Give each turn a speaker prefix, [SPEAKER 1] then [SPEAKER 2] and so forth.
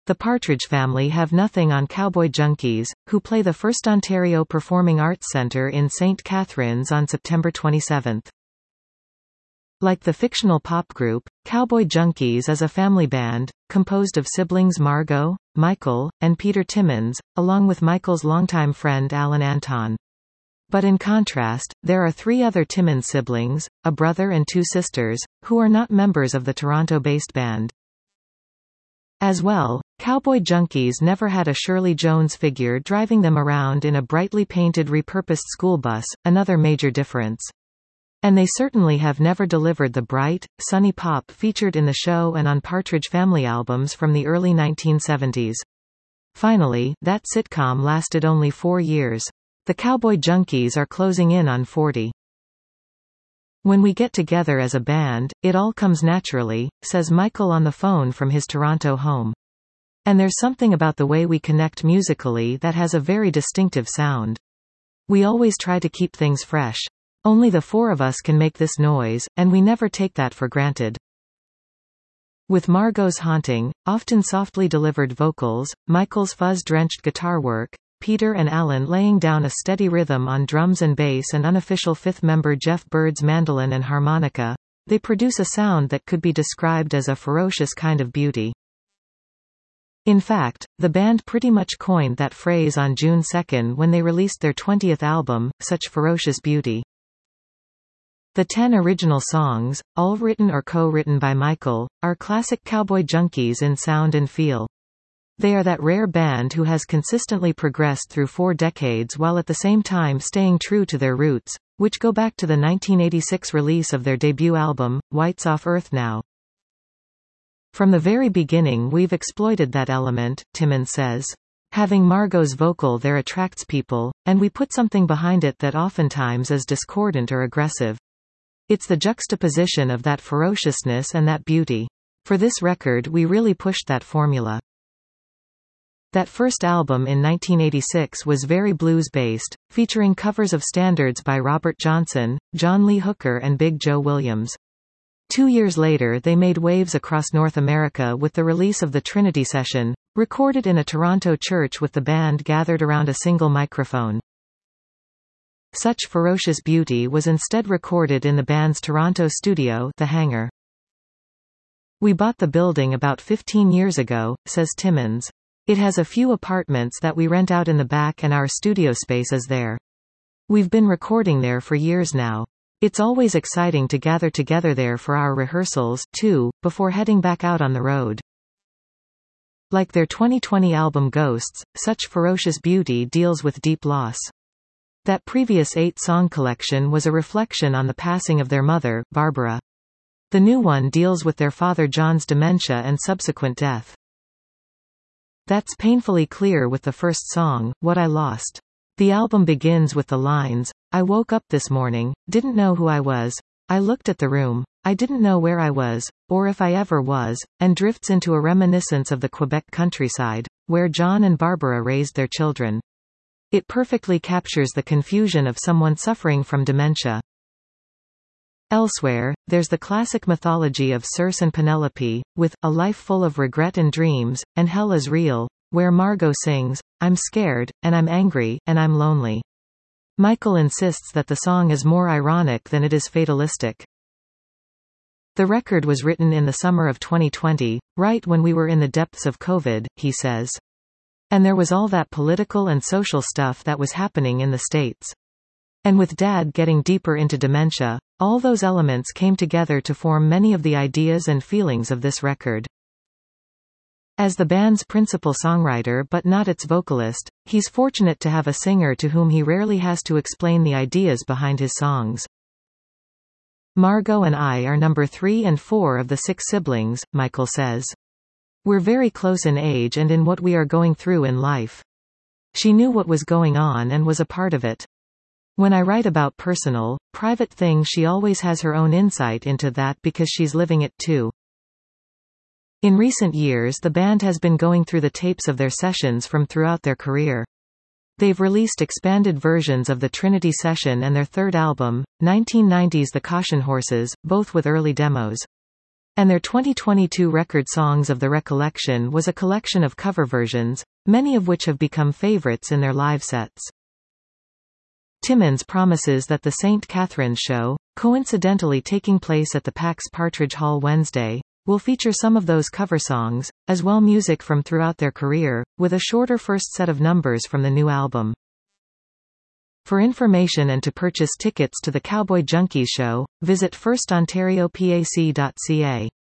[SPEAKER 1] The Partridge Family have nothing on Cowboy Junkies, who play the First Ontario Performing Arts Centre in St. Catharines on September 27. Like the fictional pop group, Cowboy Junkies is a family band, composed of siblings Margot, Michael, and Peter Timmins, along with Michael's longtime friend Alan Anton. But in contrast, there are three other Timmins siblings, a brother and two sisters, who are not members of the Toronto-based band. As well, Cowboy Junkies never had a Shirley Jones figure driving them around in a brightly painted repurposed school bus, another major difference. And they certainly have never delivered the bright, sunny pop featured in the show and on Partridge Family albums from the early 1970s. Finally, that sitcom lasted only 4 years. The Cowboy Junkies are closing in on 40. When we get together as a band, it all comes naturally, says Michael on the phone from his Toronto home. And there's something about the way we connect musically that has a very distinctive sound. We always try to keep things fresh. Only the four of us can make this noise, and we never take that for granted. With Margot's haunting, often softly delivered vocals, Michael's fuzz-drenched guitar work, Peter and Alan laying down a steady rhythm on drums and bass and unofficial fifth member Jeff Bird's mandolin and harmonica, they produce a sound that could be described as a ferocious kind of beauty. In fact, the band pretty much coined that phrase on June 2 when they released their 20th album, Such Ferocious Beauty. The 10 original songs, all written or co-written by Michael, are classic Cowboy Junkies in sound and feel. They are that rare band who has consistently progressed through 4 decades while at the same time staying true to their roots, which go back to the 1986 release of their debut album, White's Off Earth Now. From the very beginning we've exploited that element, Timmins says. Having Margot's vocal there attracts people, and we put something behind it that oftentimes is discordant or aggressive. It's the juxtaposition of that ferociousness and that beauty. For this record we really pushed that formula. That first album in 1986 was very blues-based, featuring covers of standards by Robert Johnson, John Lee Hooker and Big Joe Williams. 2 years later they made waves across North America with the release of the Trinity Session, recorded in a Toronto church with the band gathered around a single microphone. Such Ferocious Beauty was instead recorded in the band's Toronto studio, The Hangar. We bought the building about 15 years ago, says Timmins. It has a few apartments that we rent out in the back and our studio space is there. We've been recording there for years now. It's always exciting to gather together there for our rehearsals, too, before heading back out on the road. Like their 2020 album Ghosts, Such Ferocious Beauty deals with deep loss. That previous 8-song collection was a reflection on the passing of their mother, Barbara. The new one deals with their father John's dementia and subsequent death. That's painfully clear with the first song, What I Lost. The album begins with the lines, I woke up this morning, didn't know who I was, I looked at the room, I didn't know where I was, or if I ever was, and drifts into a reminiscence of the Quebec countryside, where John and Barbara raised their children. It perfectly captures the confusion of someone suffering from dementia. Elsewhere, there's the classic mythology of Circe and Penelope, with A Life Full of Regret and Dreams, and Hell is Real, where Margot sings, I'm scared, and I'm angry, and I'm lonely. Michael insists that the song is more ironic than it is fatalistic. The record was written in the summer of 2020, right when we were in the depths of COVID, he says. And there was all that political and social stuff that was happening in the States. And with Dad getting deeper into dementia, all those elements came together to form many of the ideas and feelings of this record. As the band's principal songwriter but not its vocalist, he's fortunate to have a singer to whom he rarely has to explain the ideas behind his songs. Margot and I are number 3 and 4 of the 6 siblings, Michael says. We're very close in age and in what we are going through in life. She knew what was going on and was a part of it. When I write about personal, private things she always has her own insight into that because she's living it too. In recent years the band has been going through the tapes of their sessions from throughout their career. They've released expanded versions of the Trinity Session and their third album, 1990's The Caution Horses, both with early demos. And their 2022 record Songs of the Recollection was a collection of cover versions, many of which have become favorites in their live sets. Timmins promises that the St. Catherine's show, coincidentally taking place at the Pax Partridge Hall Wednesday, will feature some of those cover songs, as well music from throughout their career, with a shorter first set of numbers from the new album. For information and to purchase tickets to the Cowboy Junkies show, visit firstontariopac.ca.